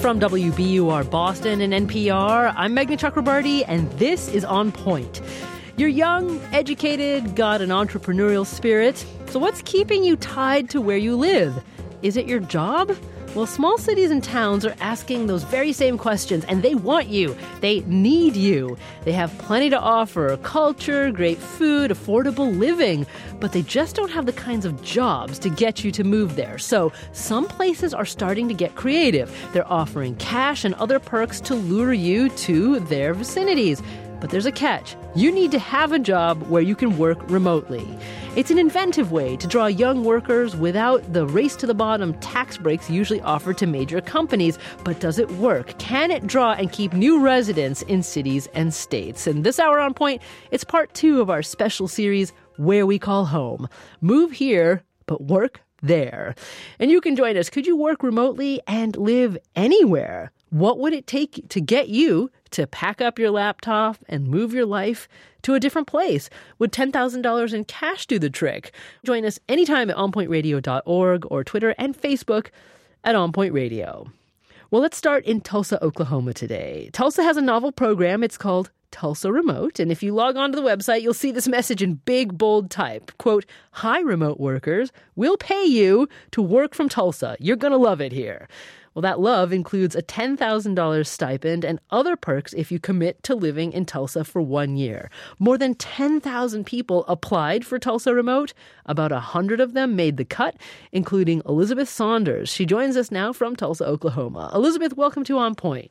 From WBUR Boston and NPR, I'm Meghna Chakrabarty, and this is On Point. You're young, educated, got an entrepreneurial spirit. So what's keeping you tied to where you live? Is it your job? Well, small cities and towns are asking those very same questions, and they want you. They need you. They have plenty to offer: culture, great food, affordable living. But they just don't have the kinds of jobs to get you to move there. So some places are starting to get creative. They're offering cash and other perks to lure you to their vicinities. But there's a catch. You need to have a job where you can work remotely. It's an inventive way to draw young workers without the race-to-the-bottom tax breaks usually offered to major companies. But does it work? Can it draw and keep new residents in cities and states? And this hour on Point, it's part 2 of our special series, Where We Call Home. Move here, but work there. And you can join us. Could you work remotely and live anywhere? What would it take to get you to pack up your laptop and move your life to a different place? Would $10,000 in cash do the trick? Join us anytime at onpointradio.org or Twitter and Facebook at OnPoint Radio. Well, let's start in Tulsa, Oklahoma today. Tulsa has a novel program. It's called Tulsa Remote. And if you log on to the website, you'll see this message in big, bold type. Quote, "Hi, remote workers. We'll pay you to work from Tulsa. You're going to love it here." Well, that love includes a $10,000 stipend and other perks if you commit to living in Tulsa for 1 year. More than 10,000 people applied for Tulsa Remote. About 100 of them made the cut, including Elizabeth Saunders. She joins us now from Tulsa, Oklahoma. Elizabeth, welcome to On Point.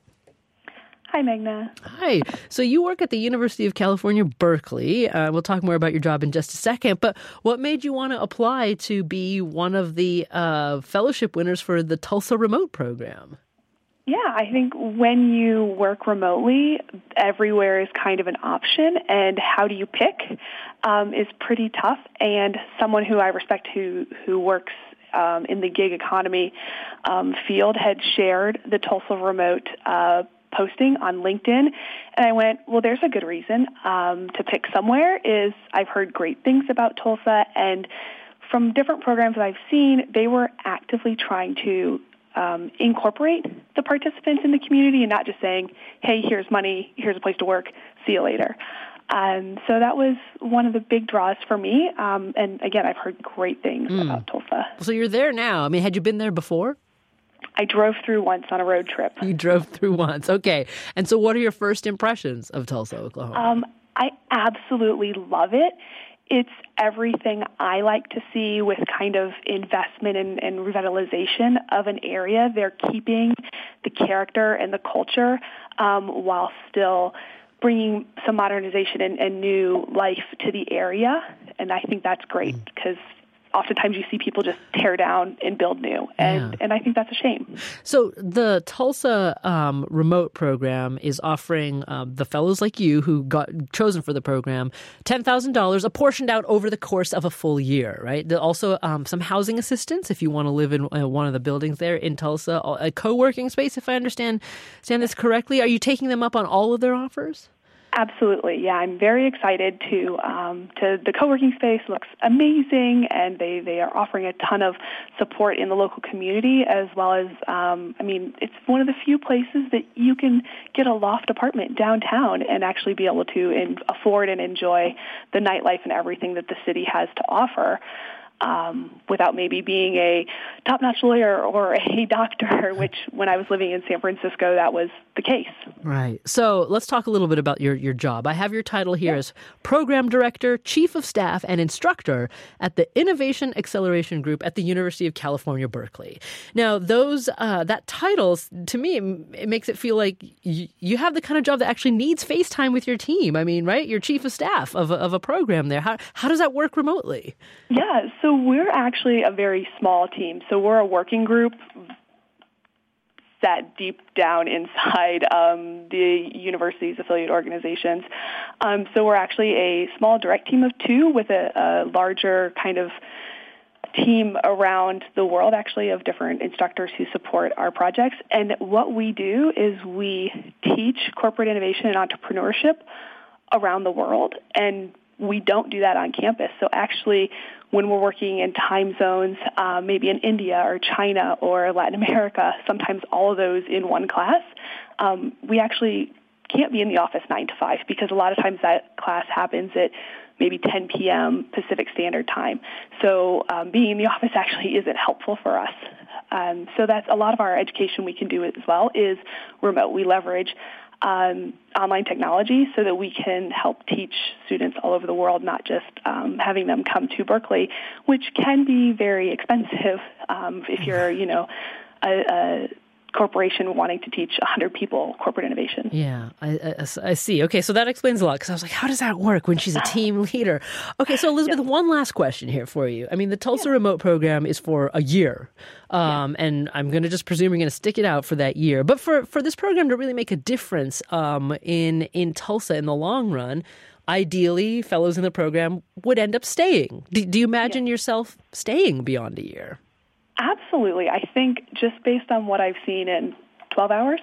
Hi, Meghna. Hi. So you work at the University of California, Berkeley. We'll talk more about your job in just a second. But what made you want to apply to be one of the fellowship winners for the Tulsa Remote program? Yeah, I think when you work remotely, everywhere is kind of an option, and how do you pick is pretty tough. And someone who I respect who works in the gig economy field had shared the Tulsa Remote posting on LinkedIn, and I went, well, there's a good reason to pick somewhere. Is I've heard great things about Tulsa, and from different programs that I've seen, they were actively trying to incorporate the participants in the community and not just saying, hey, here's money, here's a place to work, see you later. So that was one of the big draws for me, and again, I've heard great things about Tulsa. So you're there now. I mean, had you been there before? I drove through once on a road trip. You drove through once. Okay. And so what are your first impressions of Tulsa, Oklahoma? I absolutely love it. It's everything I like to see with kind of investment and revitalization of an area. They're keeping the character and the culture while still bringing some modernization and new life to the area. And I think that's great because oftentimes you see people just tear down and build new, and I think that's a shame. So the Tulsa Remote program is offering the fellows like you who got chosen for the program $10,000 apportioned out over the course of a full year, right? Also some housing assistance if you want to live in one of the buildings there in Tulsa, a co-working space, if I understand this correctly. Are you taking them up on all of their offers? Absolutely, yeah. I'm very excited to the co-working space looks amazing, and they are offering a ton of support in the local community as well as, it's one of the few places that you can get a loft apartment downtown and actually be able to afford and enjoy the nightlife and everything that the city has to offer. Without maybe being a top-notch lawyer or a doctor, which when I was living in San Francisco, that was the case. Right. So let's talk a little bit about your job. I have your title here as Program Director, Chief of Staff, and Instructor at the Innovation Acceleration Group at the University of California, Berkeley. Now, that title, to me, it makes it feel like you have the kind of job that actually needs face time with your team. I mean, right? You're Chief of Staff of a program there. How does that work remotely? Yeah, so we're actually a very small team. So we're a working group that deep down inside the university's affiliate organizations. So we're actually a small direct team of 2 with a larger kind of team around the world, actually, of different instructors who support our projects. And what we do is we teach corporate innovation and entrepreneurship around the world, and we don't do that on campus. So actually, when we're working in time zones, maybe in India or China or Latin America, sometimes all of those in one class, we actually can't be in the office 9 to 5 because a lot of times that class happens at maybe 10 p.m. Pacific Standard Time. So being in the office actually isn't helpful for us. So that's a lot of our education we can do as well is remote. We leverage online technology so that we can help teach students all over the world, not just having them come to Berkeley, which can be very expensive if you're, a corporation wanting to teach 100 people corporate innovation. Yeah, I see. Okay, so that explains a lot because I was like, how does that work when she's a team leader? Okay, so Elizabeth, one last question here for you. I mean, the Tulsa Remote program is for a year, and I'm going to just presume you're going to stick it out for that year. But for this program to really make a difference in Tulsa in the long run, ideally, fellows in the program would end up staying. Do you imagine yourself staying beyond a year? Absolutely. I think just based on what I've seen in 12 hours,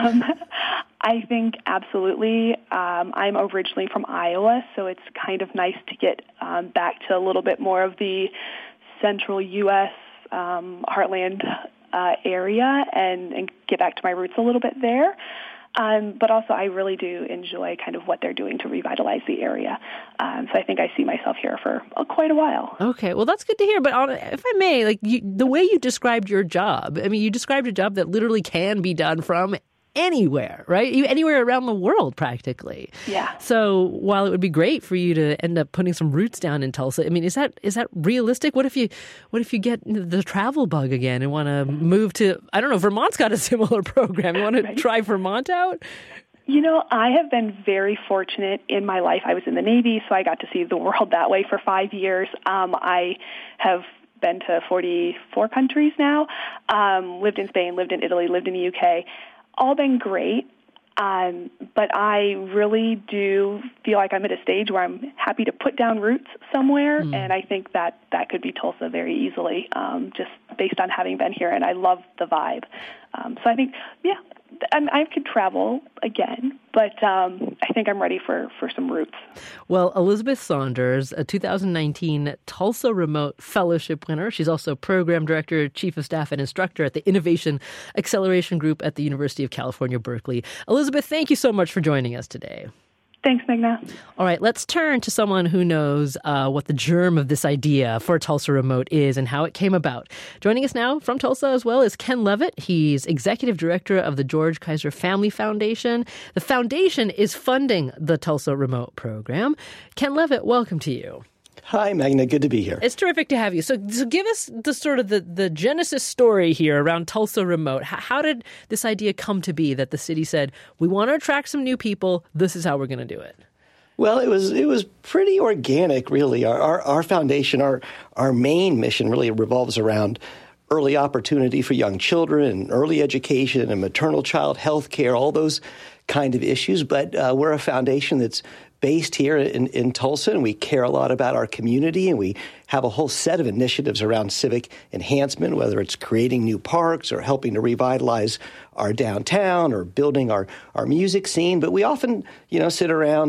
I think absolutely. I'm originally from Iowa, so it's kind of nice to get back to a little bit more of the central U.S. Heartland area and get back to my roots a little bit there. But also I really do enjoy kind of what they're doing to revitalize the area. So I think I see myself here for quite a while. Okay, well, that's good to hear. But if I may, the way you described your job, I mean, you described a job that literally can be done from anywhere, right? Anywhere around the world, practically. Yeah. So while it would be great for you to end up putting some roots down in Tulsa, I mean, is that realistic? What if you get the travel bug again and want to move to, I don't know, Vermont's got a similar program. You want to try Vermont out? I have been very fortunate in my life. I was in the Navy, so I got to see the world that way for 5 years. I have been to 44 countries now, lived in Spain, lived in Italy, lived in the UK. All been great, but I really do feel like I'm at a stage where I'm happy to put down roots somewhere, and I think that could be Tulsa very easily, just based on having been here, and I love the vibe. So I think, I could travel again, but I think I'm ready for some roots. Well, Elizabeth Saunders, a 2019 Tulsa Remote Fellowship winner. She's also Program Director, Chief of Staff, and Instructor at the Innovation Acceleration Group at the University of California, Berkeley. Elizabeth, thank you so much for joining us today. Thanks, Meghna. All right, let's turn to someone who knows what the germ of this idea for Tulsa Remote is and how it came about. Joining us now from Tulsa as well is Ken Levitt. He's Executive Director of the George Kaiser Family Foundation. The foundation is funding the Tulsa Remote program. Ken Levitt, welcome to you. Hi, Meghna. Good to be here. It's terrific to have you. So give us the sort of the genesis story here around Tulsa Remote. How did this idea come to be that the city said, we want to attract some new people, this is how we're going to do it? Well, it was pretty organic, really. Our foundation, our main mission really revolves around early opportunity for young children and early education and maternal child health care, all those kind of issues. But we're a foundation that's based here in Tulsa, and we care a lot about our community, and we have a whole set of initiatives around civic enhancement, whether it's creating new parks or helping to revitalize our downtown or building our music scene. But we often, sit around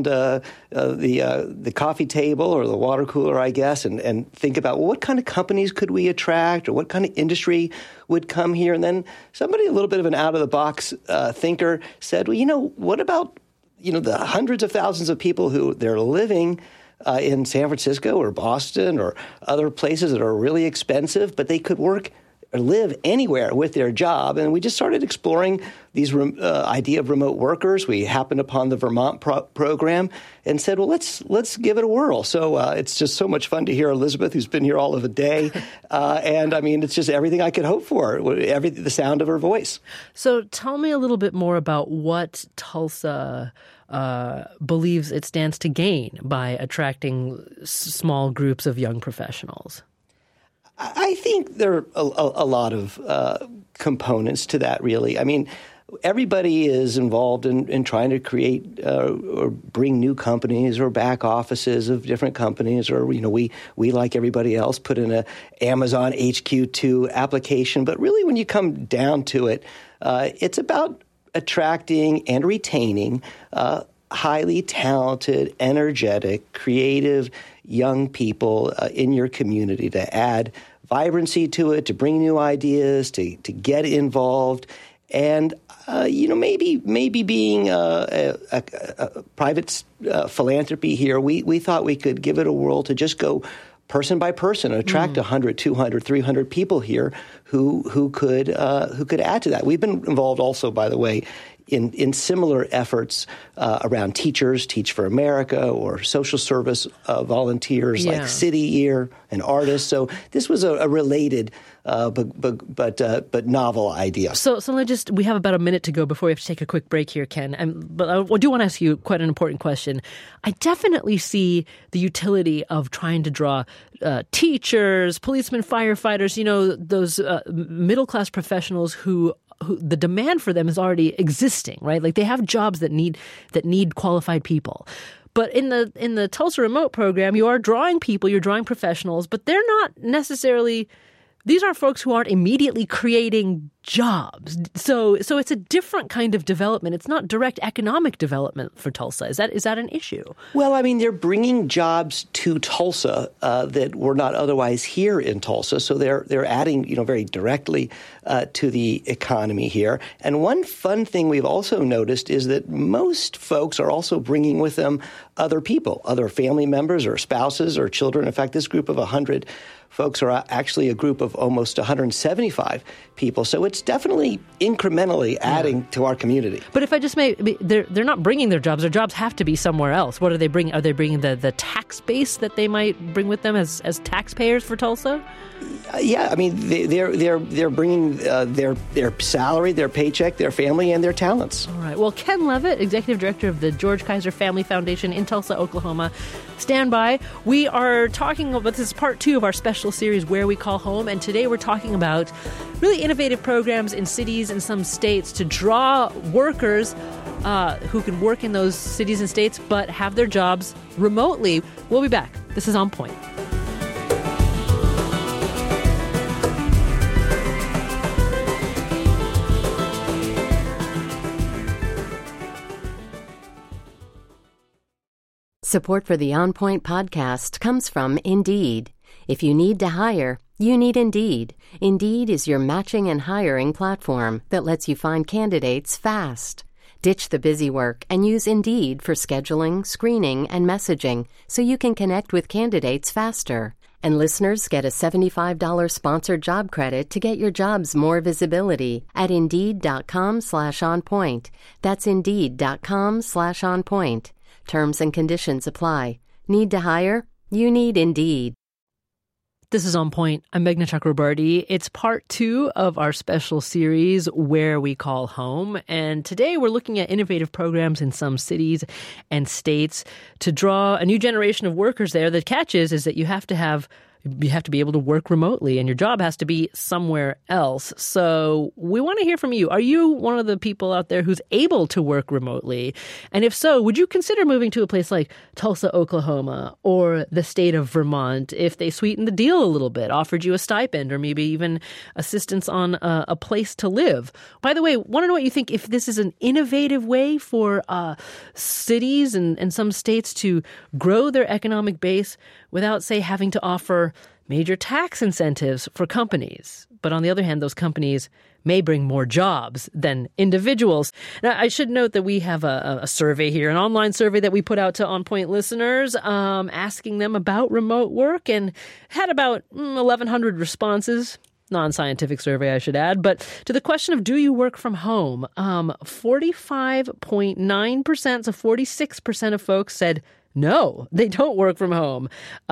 the coffee table or the water cooler, I guess, and think about, well, what kind of companies could we attract or what kind of industry would come here? And then somebody, a little bit of an out-of-the-box thinker, said, well, what about the hundreds of thousands of people who they're living in San Francisco or Boston or other places that are really expensive, but they could work or live anywhere with their job. And we just started exploring these idea of remote workers. We happened upon the Vermont program and said, well, let's give it a whirl. So it's just so much fun to hear Elizabeth, who's been here all of the day. And I mean, it's just everything I could hope for, the sound of her voice. So tell me a little bit more about what Tulsa believes it stands to gain by attracting small groups of young professionals. I think there are a lot of components to that, really. I mean, everybody is involved in trying to create or bring new companies or back offices of different companies, or, we like everybody else, put in a Amazon HQ2 application. But really, when you come down to it, it's about attracting and retaining highly talented, energetic, creative young people in your community to add vibrancy to it, to bring new ideas, to get involved. And, maybe being a private philanthropy here, we thought we could give it a whirl to just go person by person, attract 100, 200, 300 people here who could add to that. We've been involved also, by the way, in similar efforts around teachers, Teach for America, or social service volunteers like City Year and artists. So this was a related but novel idea. So we have about a minute to go before we have to take a quick break here, Ken. But I do want to ask you quite an important question. I definitely see the utility of trying to draw teachers, policemen, firefighters, those middle-class professionals who the demand for them is already existing, right? Like they have jobs that need qualified people. But in the Tulsa Remote program, you are drawing people, you're drawing professionals, but they're not necessarily. These are folks who aren't immediately creating jobs. So it's a different kind of development. It's not direct economic development for Tulsa. Is that an issue? Well, I mean, they're bringing jobs to Tulsa that were not otherwise here in Tulsa. So they're adding, very directly to the economy here. And one fun thing we've also noticed is that most folks are also bringing with them other people, other family members or spouses or children. In fact, this group of 100 folks are actually a group of almost 175 people. So it's definitely incrementally adding to our community. But if I just may, they're not bringing their jobs. Their jobs have to be somewhere else. What are they bringing? Are they bringing the tax base that they might bring with them as taxpayers for Tulsa? Yeah, I mean, they're bringing their salary, their paycheck, their family, and their talents. All right. Well, Ken Levitt, Executive Director of the George Kaiser Family Foundation in Tulsa, Oklahoma. Stand by. We are talking about, this is part 2 of our special series, Where We Call Home, and today we're talking about really innovative programs in cities and some states to draw workers who can work in those cities and states but have their jobs remotely. We'll be back. This is On Point. Support for the On Point podcast comes from Indeed. If you need to hire, you need Indeed. Indeed is your matching and hiring platform that lets you find candidates fast. Ditch the busy work and use Indeed for scheduling, screening, and messaging so you can connect with candidates faster. And listeners get a $75 sponsored job credit to get your jobs more visibility at Indeed.com/onpoint. That's Indeed.com/onpoint. Terms and conditions apply. Need to hire? You need Indeed. This is On Point. I'm Meghna Chakrabarty. It's part 2 of our special series, Where We Call Home. And today we're looking at innovative programs in some cities and states to draw a new generation of workers there. The catch is that you have to be able to work remotely and your job has to be somewhere else. So we want to hear from you. Are you one of the people out there who's able to work remotely? And if so, would you consider moving to a place like Tulsa, Oklahoma, or the state of Vermont if they sweetened the deal a little bit, offered you a stipend or maybe even assistance on a place to live? By the way, want to know what you think if this is an innovative way for cities and some states to grow their economic base without, say, having to offer major tax incentives for companies. But on the other hand, those companies may bring more jobs than individuals. Now, I should note that we have a survey here, an online survey that we put out to On Point listeners, asking them about remote work, and had about 1,100 responses. Non-scientific survey, I should add. But to the question of do you work from home, 45.9%, so 46% of folks said no, they don't work from home.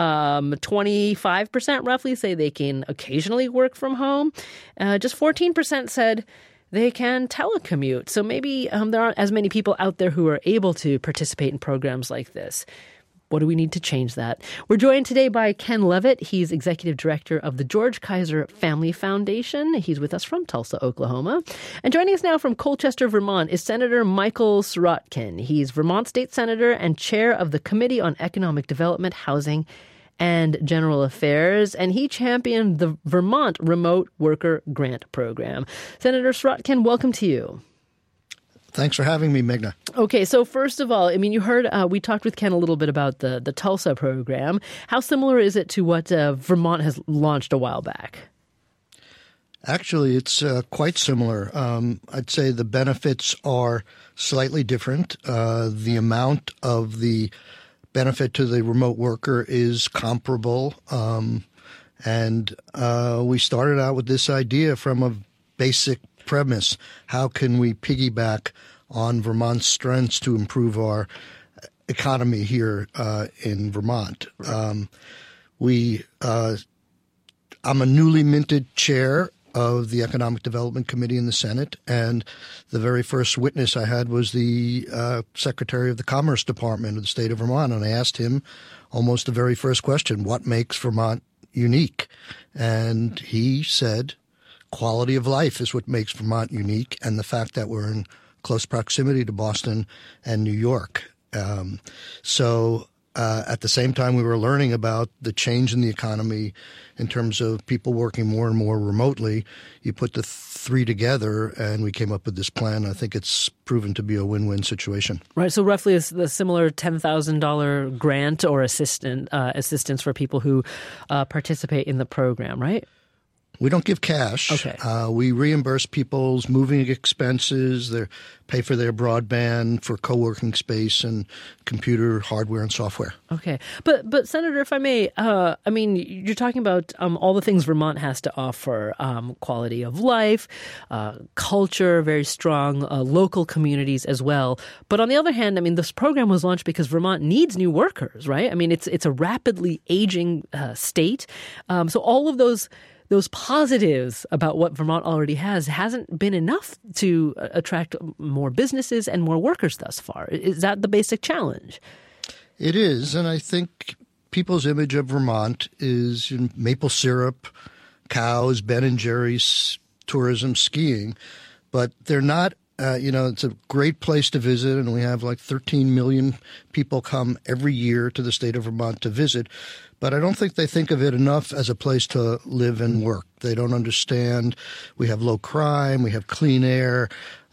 25% roughly say they can occasionally work from home. Just 14% said they can telecommute. So maybe there aren't as many people out there who are able to participate in programs like this. What do we need to change that? We're joined today by Ken Levitt. He's Executive Director of the George Kaiser Family Foundation. He's with us from Tulsa, Oklahoma. And joining us now from Colchester, Vermont is Senator Michael Sirotkin. He's Vermont State Senator and Chair of the Committee on Economic Development, Housing, and General Affairs, and he championed the Vermont Remote Worker Grant Program. Senator Sirotkin, welcome to you. Thanks for having me, Meghna. Okay, so first of all, I mean, you heard we talked with Ken a little bit about the Tulsa program. How similar is it to what Vermont has launched a while back? Actually, it's quite similar. I'd say the benefits are slightly different. The amount of the benefit to the remote worker is comparable. And we started out with this idea from a basic premise. How can we piggyback on Vermont's strengths to improve our economy here in Vermont? I'm a newly minted chair of the Economic Development Committee in the Senate, and the very first witness I had was the Secretary of the Commerce Department of the state of Vermont, and I asked him almost the very first question, what makes Vermont unique? And he said, quality of life is what makes Vermont unique, and the fact that we're in close proximity to Boston and New York. So at the same time, we were learning about the change in the economy in terms of people working more and more remotely. You put the three together, and we came up with this plan. I think it's proven to be a win-win situation. Right. So roughly the similar $10,000 grant or assistance for people who participate in the program, right? We don't give cash. Okay. We reimburse people's moving expenses, pay for their broadband, for co-working space, and computer hardware and software. Okay. But Senator, if I may, I mean, you're talking about all the things Vermont has to offer, quality of life, culture, very strong local communities as well. But on the other hand, I mean, this program was launched because Vermont needs new workers, right? I mean, it's a rapidly aging state. So all of those positives about what Vermont already hasn't been enough to attract more businesses and more workers thus far. Is that the basic challenge? It is, and I think people's image of Vermont is maple syrup, cows, Ben & Jerry's, tourism, skiing, but they're not. It's a great place to visit, and we have like 13 million people come every year to the state of Vermont to visit. But I don't think they think of it enough as a place to live and work. They don't understand. We have low crime. We have clean air.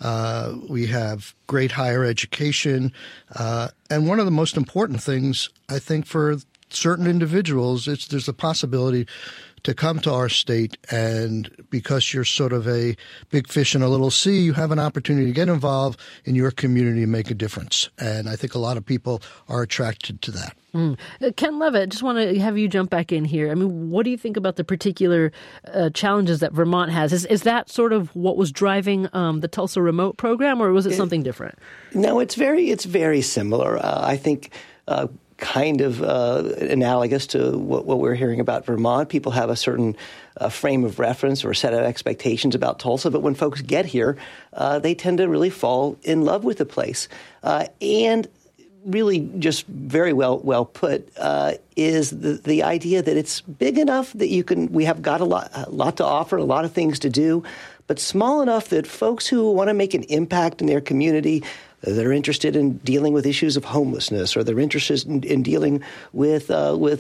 We have great higher education. And one of the most important things, I think, for certain individuals, there's a possibility to come to our state, and because you're sort of a big fish in a little sea, you have an opportunity to get involved in your community and make a difference. And I think a lot of people are attracted to that. Ken Levitt, just want to have you jump back in here. I mean, what do you think about the particular challenges that Vermont has? Is that sort of what was driving the Tulsa Remote program, or was it something different? No, it's very similar. I think kind of analogous to what we're hearing about Vermont. People have a certain frame of reference or set of expectations about Tulsa, but when folks get here, they tend to really fall in love with the place. And really just very well put is the idea that it's big enough that we have got a lot to offer, a lot of things to do, but small enough that folks who want to make an impact in their community, that are interested in dealing with issues of homelessness, or they're interested in dealing with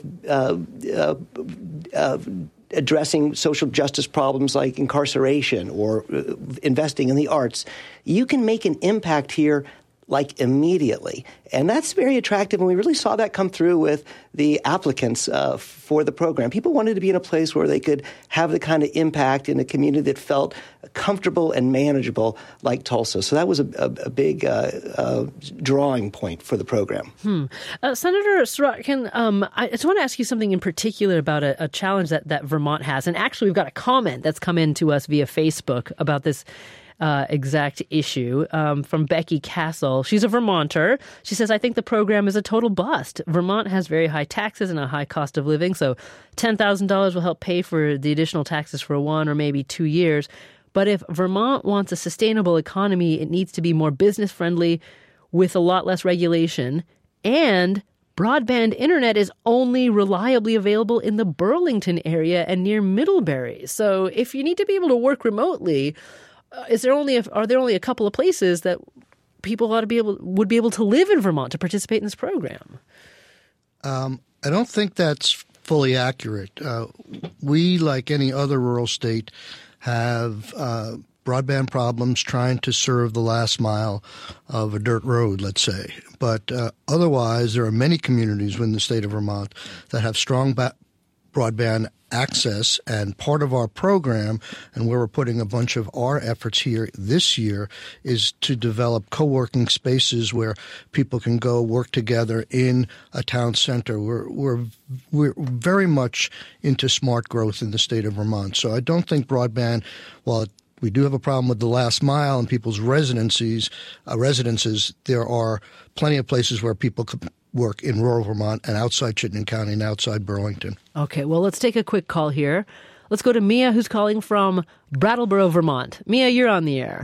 addressing social justice problems like incarceration or investing in the arts, you can make an impact here like immediately. And that's very attractive. And we really saw that come through with the applicants for the program. People wanted to be in a place where they could have the kind of impact in a community that felt comfortable and manageable like Tulsa. So that was a big drawing point for the program. Senator Sirotkin, I just want to ask you something in particular about a challenge that Vermont has. And actually, we've got a comment that's come in to us via Facebook about this exact issue from Becky Castle. She's a Vermonter. She says, I think the program is a total bust. Vermont has very high taxes and a high cost of living, so $10,000 will help pay for the additional taxes for 1 or maybe 2 years. But if Vermont wants a sustainable economy, it needs to be more business-friendly with a lot less regulation, and broadband internet is only reliably available in the Burlington area and near Middlebury. So if you need to be able to work remotely, are there only a couple of places that people would be able to live in Vermont to participate in this program? I don't think that's fully accurate. We, like any other rural state, have broadband problems trying to serve the last mile of a dirt road, let's say. But otherwise, there are many communities within the state of Vermont that have strong broadband access, and part of our program, and where we're putting a bunch of our efforts here this year, is to develop co-working spaces where people can go work together in a town center. We're very much into smart growth in the state of Vermont. So I don't think broadband, while we do have a problem with the last mile and people's residences, there are plenty of places where people could work in rural Vermont and outside Chittenden County and outside Burlington. Okay, well, let's take a quick call here. Let's go to Mia, who's calling from Brattleboro, Vermont. Mia, you're on the air.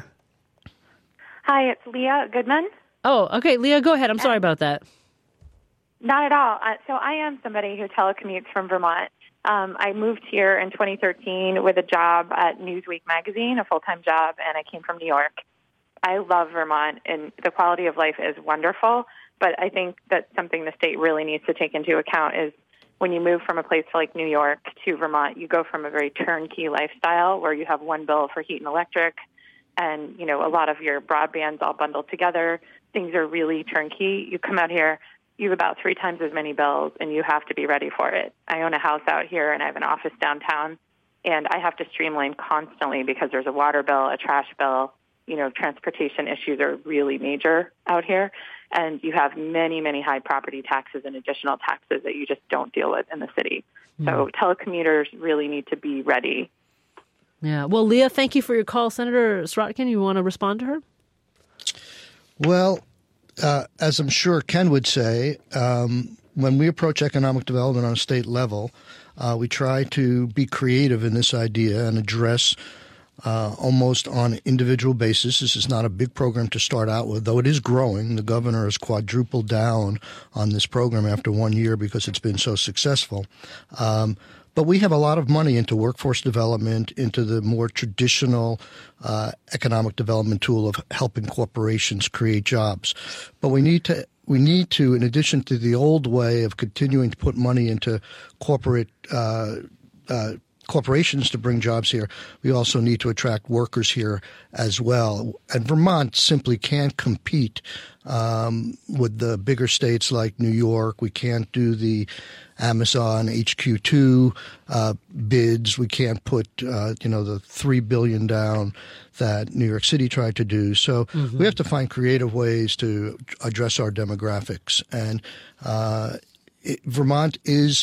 Hi, it's Leah Goodman. Oh, okay, Leah, go ahead. I'm sorry about that. Not at all. So I am somebody who telecommutes from Vermont. I moved here in 2013 with a job at Newsweek magazine, a full-time job, and I came from New York. I love Vermont, and the quality of life is wonderful. But I think that something the state really needs to take into account is when you move from a place like New York to Vermont, you go from a very turnkey lifestyle where you have one bill for heat and electric and, you know, a lot of your broadband's all bundled together. Things are really turnkey. You come out here, you have about 3 times as many bills, and you have to be ready for it. I own a house out here, and I have an office downtown, and I have to streamline constantly because there's a water bill, a trash bill. You know, transportation issues are really major out here. And you have many, many high property taxes and additional taxes that you just don't deal with in the city. So telecommuters really need to be ready. Yeah. Well, Leah, thank you for your call. Senator Srotkin, you want to respond to her? Well, as I'm sure Ken would say, when we approach economic development on a state level, we try to be creative in this idea and address almost on an individual basis. This is not a big program to start out with, though it is growing. The governor has quadrupled down on this program after 1 year because it's been so successful. But we have a lot of money into workforce development, into the more traditional economic development tool of helping corporations create jobs. But we need to, in addition to the old way of continuing to put money into corporations to bring jobs here, we also need to attract workers here as well. And Vermont simply can't compete with the bigger states like New York. We can't do the Amazon HQ2 bids. We can't put the $3 billion down that New York City tried to do. So we have to find creative ways to address our demographics. And Vermont is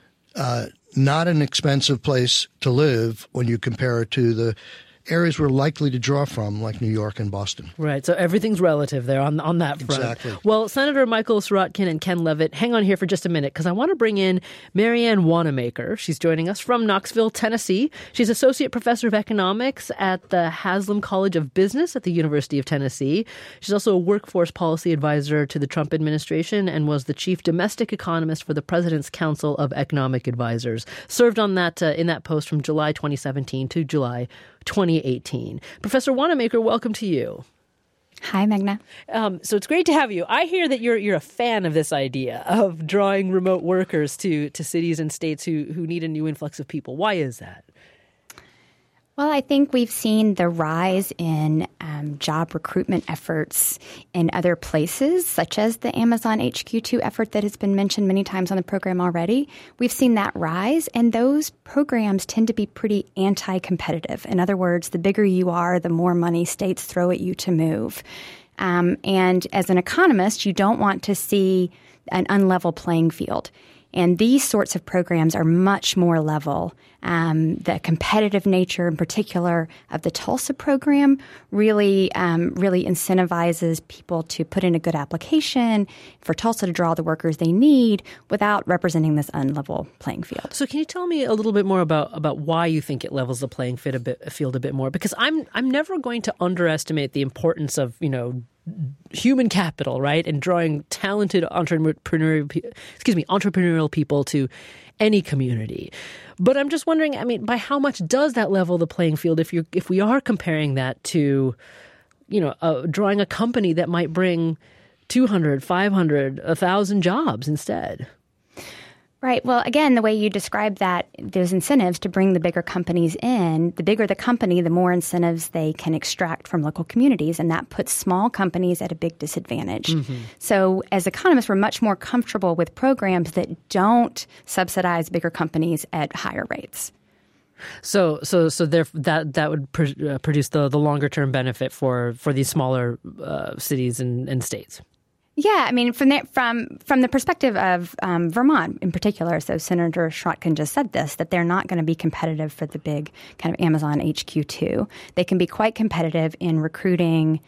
not an expensive place to live when you compare it to the areas we're likely to draw from, like New York and Boston. Right. So everything's relative there on that front. Exactly. Well, Senator Michael Srotkin and Ken Levitt, hang on here for just a minute because I want to bring in Marianne Wanamaker. She's joining us from Knoxville, Tennessee. She's Associate Professor of Economics at the Haslam College of Business at the University of Tennessee. She's also a workforce policy advisor to the Trump administration and was the chief domestic economist for the President's Council of Economic Advisors. Served on that in that post from July 2017 to July 2018. Professor Wanamaker, welcome to you. Hi, Magna. So it's great to have you. I hear that you're a fan of this idea of drawing remote workers to cities and states who need a new influx of people. Why is that? Well, I think we've seen the rise in job recruitment efforts in other places, such as the Amazon HQ2 effort that has been mentioned many times on the program already. We've seen that rise, and those programs tend to be pretty anti-competitive. In other words, the bigger you are, the more money states throw at you to move. And as an economist, you don't want to see an unlevel playing field. And these sorts of programs are much more level. The competitive nature, in particular, of the Tulsa program really incentivizes people to put in a good application for Tulsa to draw the workers they need without representing this unlevel playing field. So can you tell me a little bit more about why you think it levels the playing field a bit more? Because I'm never going to underestimate the importance of, human capital, right? And drawing talented entrepreneurial people to any community. But I'm just wondering, by how much does that level the playing field if we are comparing that to, drawing a company that might bring 200, 500, 1,000 jobs instead? Right. Well, again, the way you describe that, those incentives to bring the bigger companies in, the bigger the company, the more incentives they can extract from local communities, and that puts small companies at a big disadvantage. Mm-hmm. So as economists, we're much more comfortable with programs that don't subsidize bigger companies at higher rates. So that would produce the longer term benefit for these smaller cities and states. Yeah, I mean, from the perspective of Vermont in particular, so Senator Srotkin just said this, that they're not going to be competitive for the big kind of Amazon HQ2. They can be quite competitive in recruiting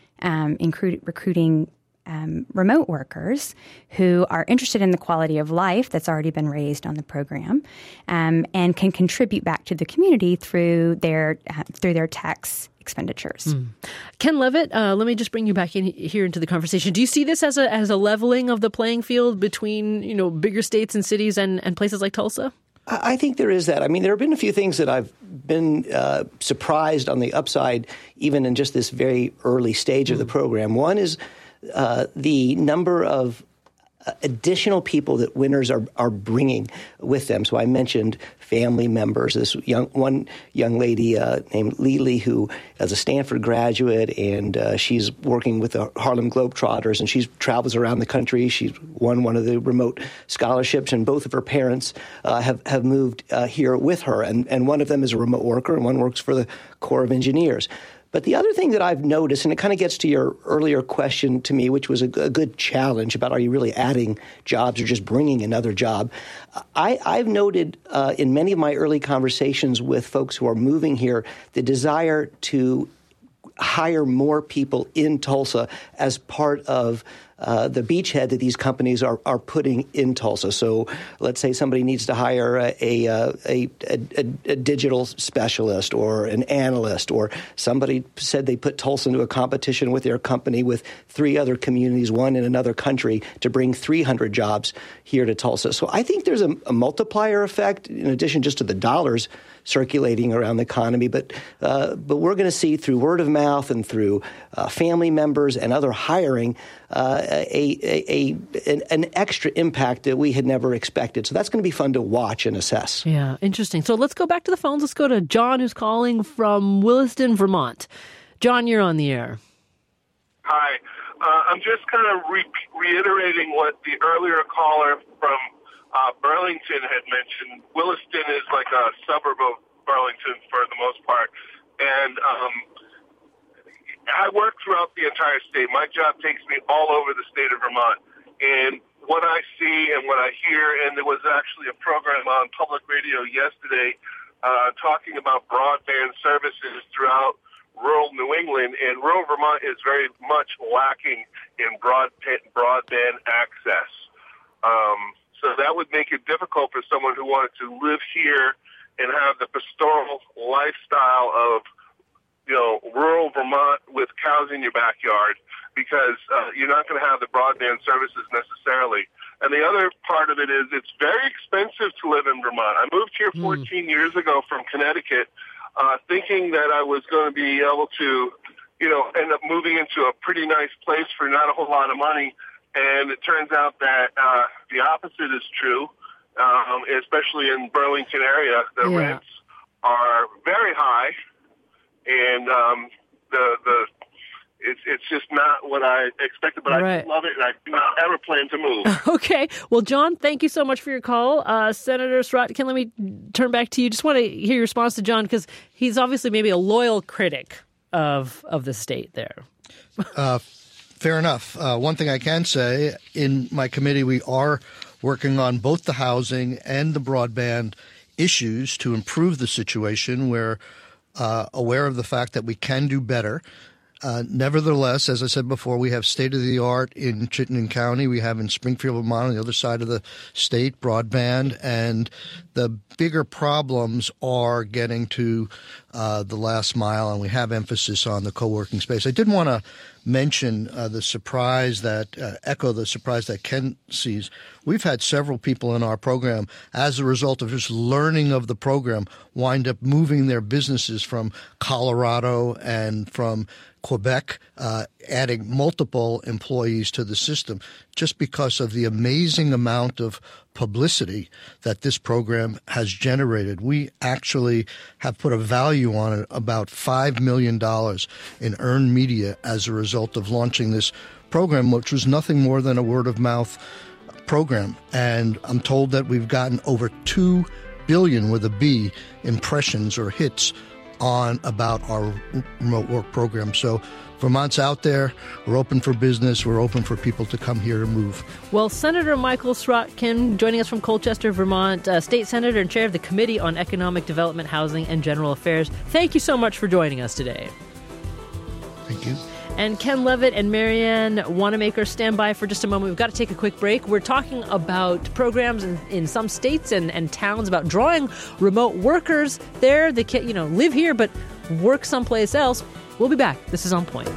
remote workers who are interested in the quality of life that's already been raised on the program, and can contribute back to the community through their tax expenditures. Ken Levitt, let me just bring you back in here into the conversation. Do you see this as a leveling of the playing field between bigger states and cities and places like Tulsa? I think there is that. I mean, there have been a few things that I've been surprised on the upside, even in just this very early stage of the program. One is the number of additional people that winners are bringing with them. So I mentioned family members. This one young lady named Lily, who is a Stanford graduate, and she's working with the Harlem Globetrotters, and she travels around the country. She's won one of the remote scholarships, and both of her parents have moved here with her. And one of them is a remote worker, and one works for the Corps of Engineers. But the other thing that I've noticed, and it kind of gets to your earlier question to me, which was a good challenge about are you really adding jobs or just bringing another job, I've noted in many of my early conversations with folks who are moving here the desire to hire more people in Tulsa as part of the beachhead that these companies are putting in Tulsa. So let's say somebody needs to hire a digital specialist or an analyst, or somebody said they put Tulsa into a competition with their company with 3 other communities, one in another country, to bring 300 jobs here to Tulsa. So I think there's a multiplier effect in addition just to the dollars circulating around the economy. But we're going to see through word of mouth and through family members and other hiring an extra impact that we had never expected. So that's going to be fun to watch and assess. Yeah, interesting. So let's go back to the phones. Let's go to John, who's calling from Williston, Vermont. John, you're on the air. Hi. I'm just kind of reiterating what the earlier caller from Burlington had mentioned. Williston is like a suburb of Burlington for the most part. And I work throughout the entire state. My job takes me all over the state of Vermont. And what I see and what I hear, and there was actually a program on public radio yesterday talking about broadband services throughout rural New England, and rural Vermont is very much lacking in broadband access. So that would make it difficult for someone who wanted to live here and have the pastoral lifestyle of rural Vermont with cows in your backyard, because you're not going to have the broadband services necessarily. And the other part of it is it's very expensive to live in Vermont. I moved here 14 years ago from Connecticut, thinking that I was going to be able to, end up moving into a pretty nice place for not a whole lot of money. And it turns out that the opposite is true, especially in Burlington area. The rents are very high. And it's just not what I expected, but I love it, and I do not ever plan to move. Okay. Well, John, thank you so much for your call. Senator Srotkin, let me turn back to you. Just want to hear your response to John, because he's obviously maybe a loyal critic of the state there. Fair enough. One thing I can say, in my committee, we are working on both the housing and the broadband issues to improve the situation. We're aware of the fact that we can do better. Nevertheless, as I said before, we have state-of-the-art in Chittenden County. We have in Springfield, Vermont, on the other side of the state, broadband. And the bigger problems are getting to the last mile, and we have emphasis on the co-working space. I did want to mention the surprise that echo the surprise that Ken sees. We've had several people in our program, as a result of just learning of the program, wind up moving their businesses from Colorado and from Quebec, adding multiple employees to the system, just because of the amazing amount of publicity that this program has generated. We actually have put a value on it, about $5 million in earned media as a result of launching this program, which was nothing more than a word-of-mouth program. And I'm told that we've gotten over 2 billion with a B impressions or hits on about our remote work program. So Vermont's out there. We're open for business. We're open for people to come here and move. Well, Senator Michael Srotkin, joining us from Colchester, Vermont, State Senator and Chair of the Committee on Economic Development, Housing, and General Affairs. Thank you so much for joining us today. Thank you. And Ken Levitt and Marianne Wanamaker, stand by for just a moment. We've got to take a quick break. We're talking about programs in some states and towns about drawing remote workers there. They can't, live here but work someplace else. We'll be back. This is On Point.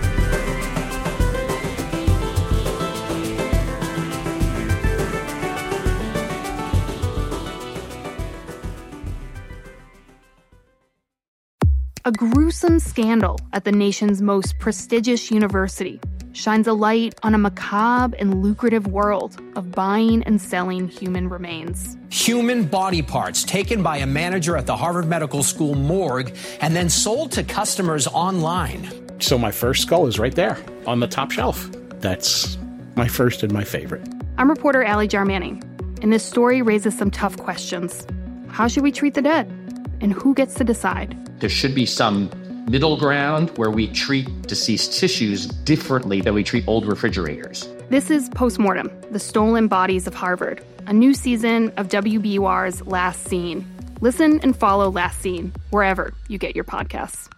A gruesome scandal at the nation's most prestigious university shines a light on a macabre and lucrative world of buying and selling human remains. Human body parts taken by a manager at the Harvard Medical School morgue and then sold to customers online. So my first skull is right there on the top shelf. That's my first and my favorite. I'm reporter Allie Jarmanning, and this story raises some tough questions. How should we treat the dead? And who gets to decide? There should be some middle ground where we treat deceased tissues differently than we treat old refrigerators. This is Postmortem, the Stolen Bodies of Harvard, a new season of WBUR's Last Scene. Listen and follow Last Scene wherever you get your podcasts.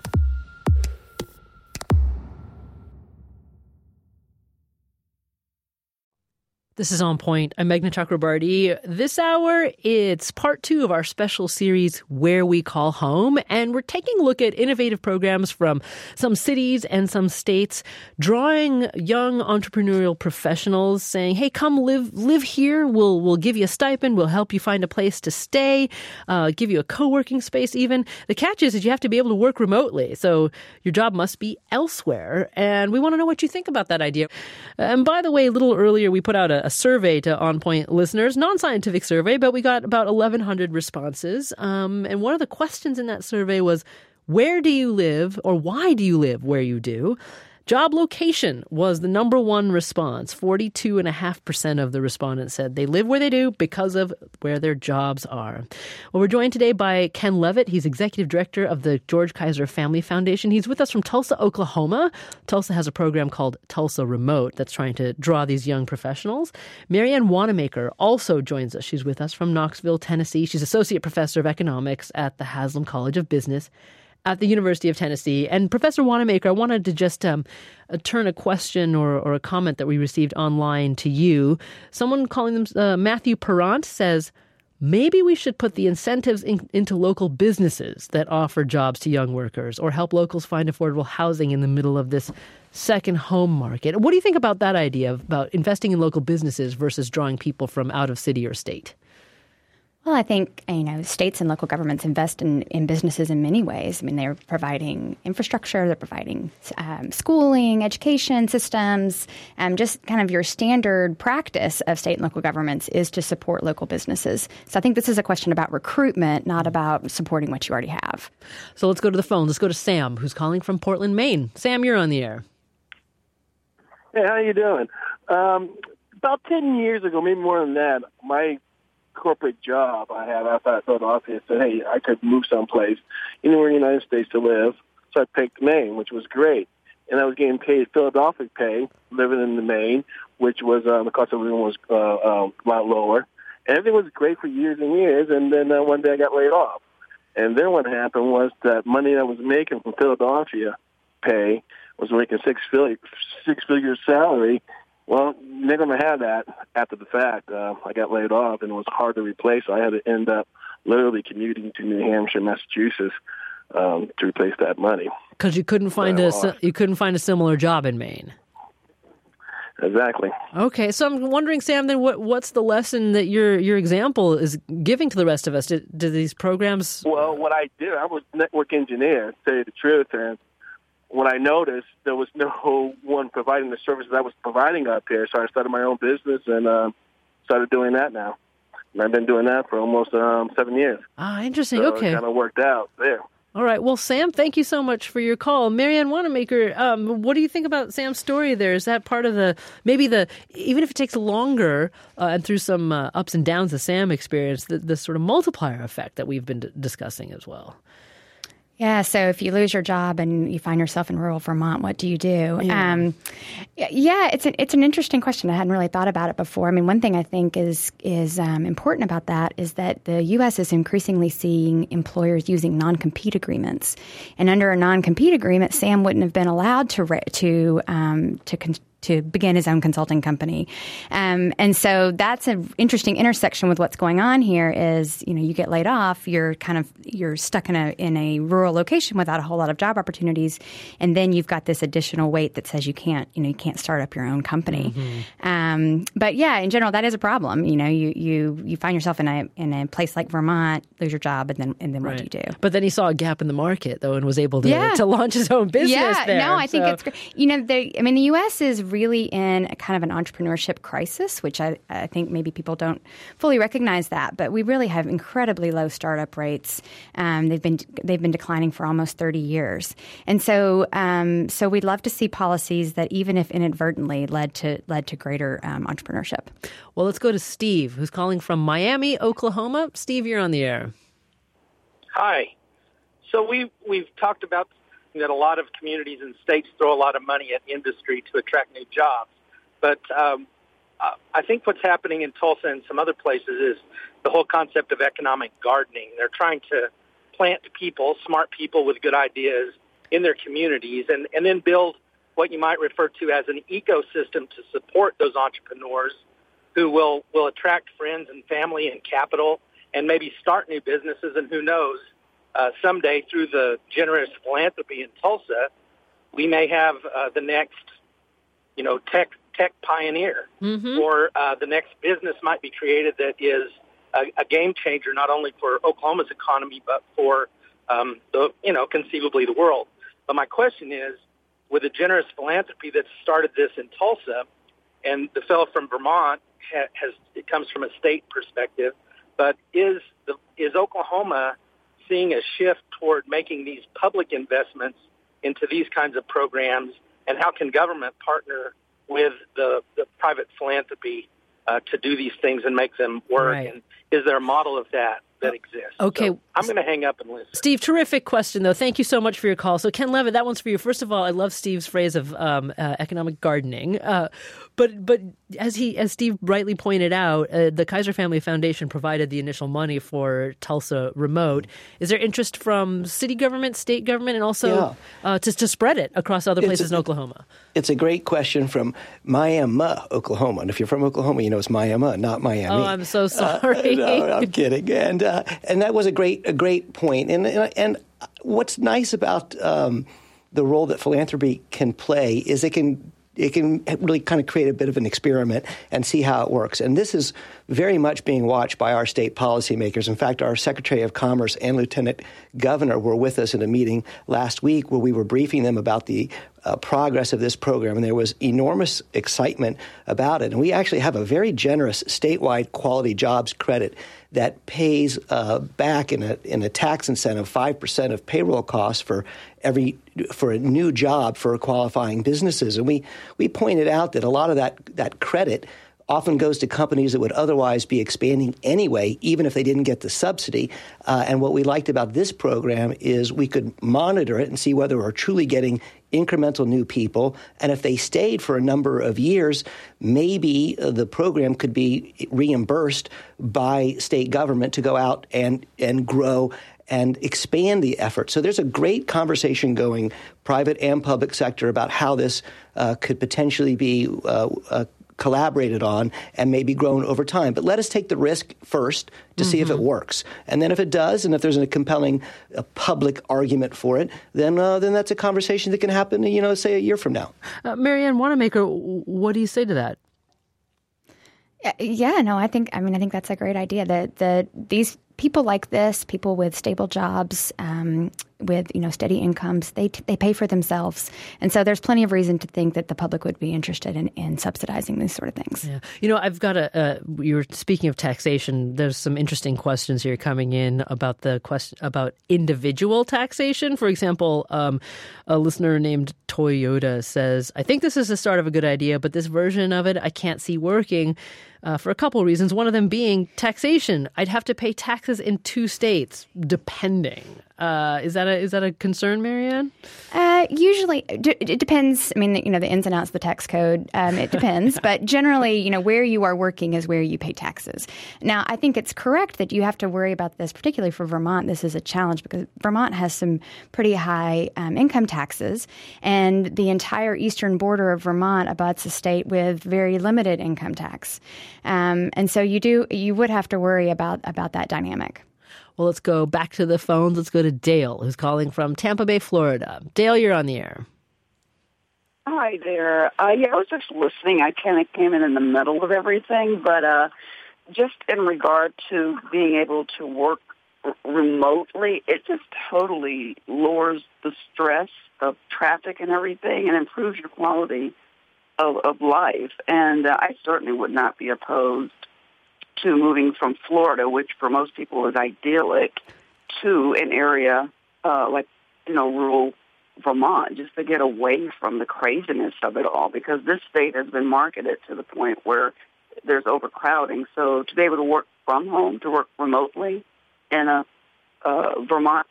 This is On Point. I'm Meghna Chakrabarty. This hour, it's part 2 of our special series, Where We Call Home. And we're taking a look at innovative programs from some cities and some states, drawing young entrepreneurial professionals, saying, hey, come live here. We'll give you a stipend. We'll help you find a place to stay, give you a co-working space even. The catch is that you have to be able to work remotely. So your job must be elsewhere. And we want to know what you think about that idea. And by the way, a little earlier, we put out a survey to On Point listeners, non-scientific survey, but we got about 1,100 responses. And one of the questions in that survey was, where do you live, or why do you live where you do? Job location was the number one response. 42.5% of the respondents said they live where they do because of where their jobs are. Well, we're joined today by Ken Levitt. He's executive director of the George Kaiser Family Foundation. He's with us from Tulsa, Oklahoma. Tulsa has a program called Tulsa Remote that's trying to draw these young professionals. Marianne Wanamaker also joins us. She's with us from Knoxville, Tennessee. She's associate professor of economics at the Haslam College of Business at the University of Tennessee. And Professor Wanamaker, I wanted to just turn a question or a comment that we received online to you. Someone calling them Matthew Perrant says, maybe we should put the incentives into local businesses that offer jobs to young workers or help locals find affordable housing in the middle of this second home market. What do you think about that idea about investing in local businesses versus drawing people from out of city or state? Well, I think, states and local governments invest in businesses in many ways. I mean, they're providing infrastructure, they're providing schooling, education systems, just kind of your standard practice of state and local governments is to support local businesses. So I think this is a question about recruitment, not about supporting what you already have. So let's go to the phone. Let's go to Sam, who's calling from Portland, Maine. Sam, you're on the air. Hey, how you doing? About 10 years ago, maybe more than that, my corporate job I had outside Philadelphia said, hey, I could move someplace anywhere in the United States to live. So I picked Maine, which was great. And I was getting paid Philadelphia pay, living in the Maine, which was the cost of living was a lot lower. And everything was great for years and years. And then one day I got laid off. And then what happened was that money that I was making from Philadelphia pay was making six-figure salary. Well, they're going to have that after the fact. I got laid off, and it was hard to replace. So I had to end up literally commuting to New Hampshire, Massachusetts, to replace that money. Because you couldn't find a similar job in Maine. Exactly. Okay, so I'm wondering, Sam, then what's the lesson that your example is giving to the rest of us? Do these programs? Well, what I did, I was a network engineer, to tell you the truth, and when I noticed there was no one providing the services I was providing up here, so I started my own business and started doing that now. And I've been doing that for almost 7 years. Ah, interesting. So Okay. It kind of worked out there. All right. Well, Sam, thank you so much for your call. Marianne Wanamaker, what do you think about Sam's story there? Is that part of even if it takes longer and through some ups and downs that Sam experienced, the sort of multiplier effect that we've been discussing as well? Yeah, so if you lose your job and you find yourself in rural Vermont, what do you do? It's an interesting question. I hadn't really thought about it before. I mean, one thing I think is important about that is that the U.S. is increasingly seeing employers using non-compete agreements, and under a non-compete agreement, Sam wouldn't have been allowed to begin his own consulting company. And so that's an interesting intersection with what's going on here is, you get laid off, you're stuck in a rural location without a whole lot of job opportunities. And then you've got this additional weight that says you can't start up your own company. Mm-hmm. But yeah, in general, that is a problem. You find yourself in a place like Vermont, lose your job, and then what do you do? But then he saw a gap in the market, though, and was able to launch his own business there. No, I think it's great. The U.S. is really in a kind of an entrepreneurship crisis, which I think maybe people don't fully recognize that, but we really have incredibly low startup rates. They've been declining for almost 30 years, and so we'd love to see policies that, even if inadvertently, led to greater entrepreneurship. Well, let's go to Steve, who's calling from Miami, Oklahoma. Steve, you're on the air. Hi. So we've talked about that a lot of communities and states throw a lot of money at industry to attract new jobs. But I think what's happening in Tulsa and some other places is the whole concept of economic gardening. They're trying to plant people, smart people with good ideas in their communities, and then build what you might refer to as an ecosystem to support those entrepreneurs who will attract friends and family and capital and maybe start new businesses. And who knows, someday through the generous philanthropy in Tulsa, we may have the next, tech pioneer, mm-hmm. or the next business might be created that is a game changer, not only for Oklahoma's economy, but for conceivably the world. But my question is, with the generous philanthropy that started this in Tulsa, and the fellow from Vermont it comes from a state perspective, but is Oklahoma seeing a shift toward making these public investments into these kinds of programs, and how can government partner with the private philanthropy to do these things and make them work? Right. And is there a model of that exists? Okay. So I'm going to hang up and listen. Steve, terrific question, though. Thank you so much for your call. So, Ken Levitt, that one's for you. First of all, I love Steve's phrase of economic gardening. But as Steve rightly pointed out, the Kaiser Family Foundation provided the initial money for Tulsa Remote. Is there interest from city government, state government, and also to spread it across other places in Oklahoma? It's a great question from Miami, Oklahoma. And if you're from Oklahoma, you know it's Miami, not Miami. Oh, I'm so sorry. No, I'm kidding. And that was a great point. And what's nice about the role that philanthropy can play is it can really kind of create a bit of an experiment and see how it works. And this is very much being watched by our state policymakers. In fact, our Secretary of Commerce and Lieutenant Governor were with us in a meeting last week where we were briefing them about the progress of this program, and there was enormous excitement about it. And we actually have a very generous statewide quality jobs credit that pays back in a tax incentive 5% of payroll costs for a new job for qualifying businesses. And we pointed out that a lot of that credit often goes to companies that would otherwise be expanding anyway, even if they didn't get the subsidy. And what we liked about this program is we could monitor it and see whether we're truly getting incremental new people. And if they stayed for a number of years, maybe the program could be reimbursed by state government to go out and grow and expand the effort. So there's a great conversation going, private and public sector, about how this could potentially be collaborated on and maybe grown over time. But let us take the risk first to see if it works. And then if it does, and if there's a compelling public argument for it, then that's a conversation that can happen, say a year from now. Marianne Wanamaker, what do you say to that? Yeah, no, I think that's a great idea. That these people like this, people with stable jobs, with steady incomes, they pay for themselves. And so there's plenty of reason to think that the public would be interested in subsidizing these sort of things. Yeah. I've got you were speaking of taxation. There's some interesting questions here coming in about the question about individual taxation. For example, a listener named Toyota says, I think this is the start of a good idea, but this version of it I can't see working for a couple of reasons. One of them being taxation. I'd have to pay taxes in 2 states, depending. Is that a concern, Marianne? Usually, it depends. I mean, the ins and outs of the tax code, it depends. But generally, where you are working is where you pay taxes. Now, I think it's correct that you have to worry about this, particularly for Vermont. This is a challenge because Vermont has some pretty high income taxes, and the entire eastern border of Vermont abuts a state with very limited income tax. And so you would have to worry about that dynamic. Well, let's go back to the phones. Let's go to Dale, who's calling from Tampa Bay, Florida. Dale, you're on the air. Hi there. I was just listening. I kind of came in the middle of everything, but just in regard to being able to work remotely, it just totally lowers the stress of traffic and everything and improves your quality of life. And I certainly would not be opposed to moving from Florida, which for most people is idyllic, to an area like, rural Vermont, just to get away from the craziness of it all, because this state has been marketed to the point where there's overcrowding. So to be able to work from home, to work remotely in a Vermont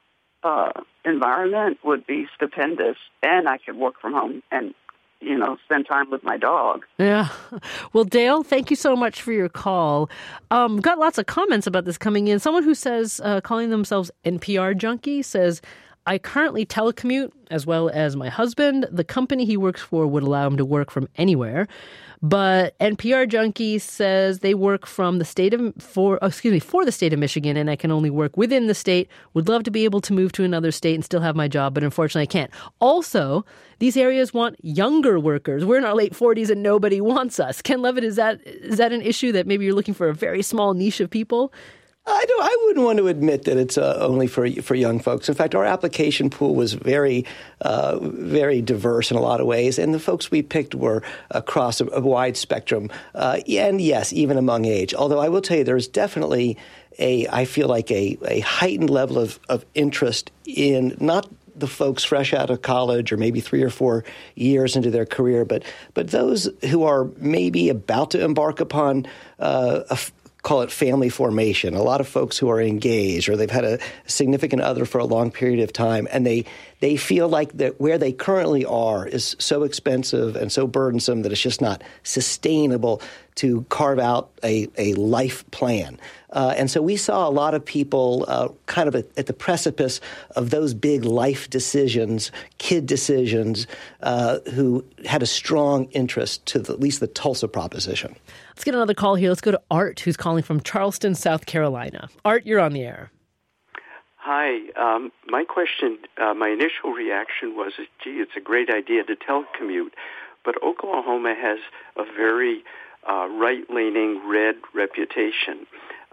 environment would be stupendous. And I could work from home and spend time with my dog. Yeah. Well, Dale, thank you so much for your call. Got lots of comments about this coming in. Someone who says, calling themselves NPR Junkie, says, I currently telecommute as well as my husband. The company he works for would allow him to work from anywhere. But NPR Junkie says they work for the state of Michigan, and I can only work within the state. Would love to be able to move to another state and still have my job, but unfortunately I can't. Also, these areas want younger workers. We're in our late 40s and nobody wants us. Ken Levitt, is that an issue that maybe you're looking for a very small niche of people? I wouldn't want to admit that it's only for young folks. In fact, our application pool was very, very diverse in a lot of ways, and the folks we picked were across a wide spectrum, and yes, even among age. Although I will tell you, there's definitely I feel like a heightened level of interest in not the folks fresh out of college or maybe 3 or 4 years into their career, but those who are maybe about to embark upon call it family formation. A lot of folks who are engaged or they've had a significant other for a long period of time, and they feel like that where they currently are is so expensive and so burdensome that it's just not sustainable to carve out a life plan. And so we saw a lot of people kind of at the precipice of those big life decisions, kid decisions, who had a strong interest to at least the Tulsa proposition. Let's get another call here. Let's go to Art, who's calling from Charleston, South Carolina. Art, you're on the air. Hi. My question, my initial reaction was, gee, it's a great idea to telecommute, but Oklahoma has a very right-leaning red reputation.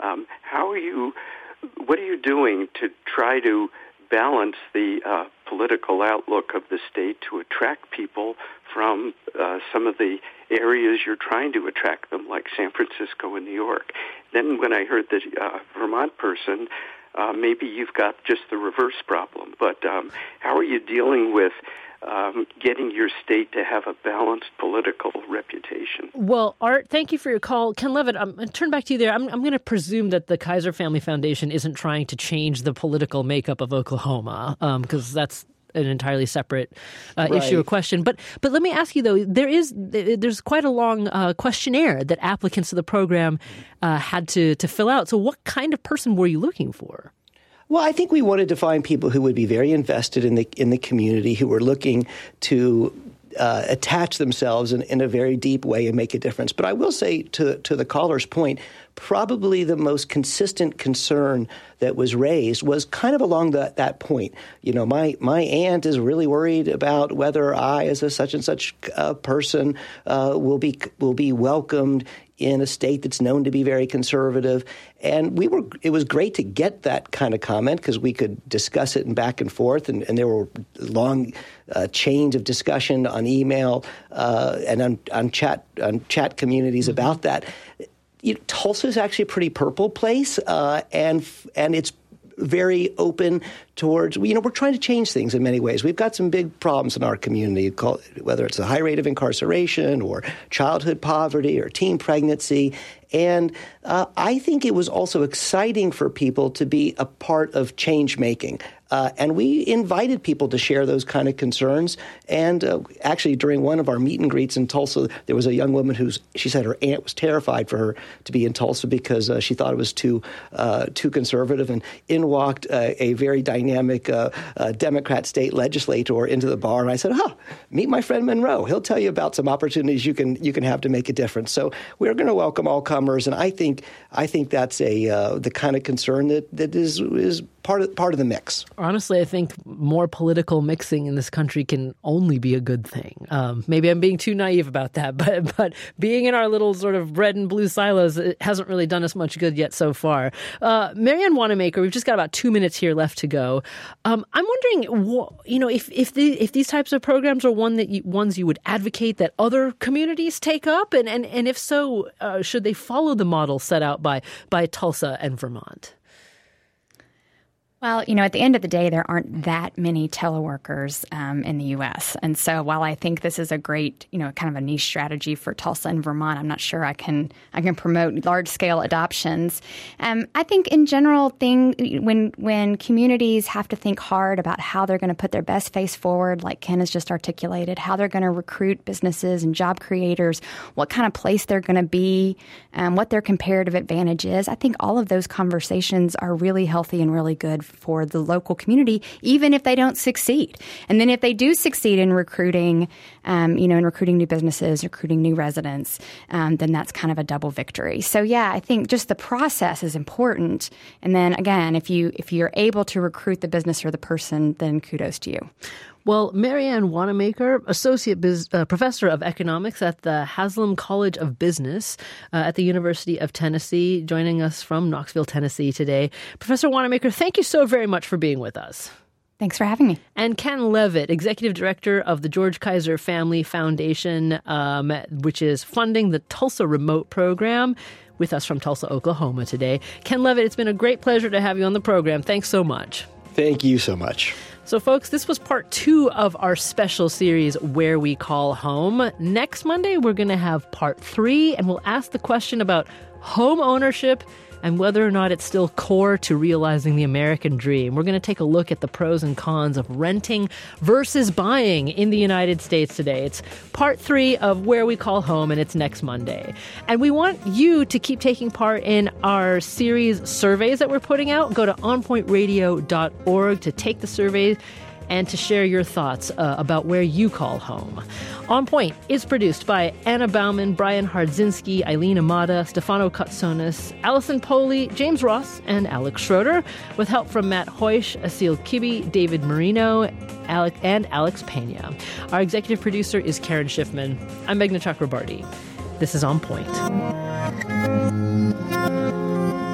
What are you doing to try to balance the political outlook of the state to attract people from some of the areas you're trying to attract them, like San Francisco and New York? Then when I heard the Vermont person, maybe you've got just the reverse problem. But how are you dealing with getting your state to have a balanced political reputation? Well, Art, thank you for your call. Ken Levitt, I'm going to turn back to you there. I'm going to presume that the Kaiser Family Foundation isn't trying to change the political makeup of Oklahoma, because that's an entirely separate issue or question. But let me ask you, though, there's quite a long questionnaire that applicants to the program had to fill out. So what kind of person were you looking for? Well, I think we wanted to find people who would be very invested in the community, who were looking to attach themselves in a very deep way and make a difference. But I will say, to the caller's point, probably the most consistent concern that was raised was kind of along that point. My aunt is really worried about whether I, as a such and such person, will be welcomed in a state that's known to be very conservative. And it was great to get that kind of comment because we could discuss it and back and forth, and there were long chains of discussion on email and on chat communities about that. Tulsa is actually a pretty purple place, and it's very open towards, we're trying to change things in many ways. We've got some big problems in our community, whether it's a high rate of incarceration or childhood poverty or teen pregnancy. And I think it was also exciting for people to be a part of change making. And we invited people to share those kind of concerns. And actually, during one of our meet and greets in Tulsa, there was a young woman she said her aunt was terrified for her to be in Tulsa because she thought it was too conservative. And in walked a very dynamic Democrat state legislator into the bar. And I said, meet my friend Monroe. He'll tell you about some opportunities you can have to make a difference. So we're going to welcome all comers. And I think that's the kind of concern that is part of the mix. Honestly, I think more political mixing in this country can only be a good thing. Maybe I'm being too naive about that, but being in our little sort of red and blue silos, it hasn't really done us much good yet so far. Marianne Wanamaker, we've just got about 2 minutes here left to go. I'm wondering, if these types of programs are ones you would advocate that other communities take up, and if so, should they follow the model set out by Tulsa and Vermont? Well, at the end of the day, there aren't that many teleworkers in the U.S. And so while I think this is a great, kind of a niche strategy for Tulsa and Vermont, I'm not sure I can promote large-scale adoptions. I think in general, when communities have to think hard about how they're going to put their best face forward, like Ken has just articulated, how they're going to recruit businesses and job creators, what kind of place they're going to be, what their comparative advantage is, I think all of those conversations are really healthy and really good for the local community, even if they don't succeed. And then if they do succeed in recruiting, in recruiting new businesses, recruiting new residents, then that's kind of a double victory. So yeah, I think just the process is important. And then again, if you're able to recruit the business or the person, then kudos to you. Well, Marianne Wanamaker, Associate Professor of Economics at the Haslam College of Business at the University of Tennessee, joining us from Knoxville, Tennessee today. Professor Wanamaker, thank you so very much for being with us. Thanks for having me. And Ken Levitt, Executive Director of the George Kaiser Family Foundation, which is funding the Tulsa Remote Program, with us from Tulsa, Oklahoma today. Ken Levitt, it's been a great pleasure to have you on the program. Thanks so much. Thank you so much. So, folks, this was part 2 of our special series, Where We Call Home. Next Monday, we're going to have part 3, and we'll ask the question about home ownership and whether or not it's still core to realizing the American dream. We're going to take a look at the pros and cons of renting versus buying in the United States today. It's part 3 of Where We Call Home, and it's next Monday. And we want you to keep taking part in our series surveys that we're putting out. Go to onpointradio.org to take the surveys and to share your thoughts about where you call home. On Point is produced by Anna Bauman, Brian Hardzinski, Eileen Amata, Stefano Katsonis, Allison Poley, James Ross, and Alex Schroeder, with help from Matt Hoish, Asil Kibi, David Marino, and Alex Pena. Our executive producer is Karen Schiffman. I'm Meghna Chakrabarty. This is On Point.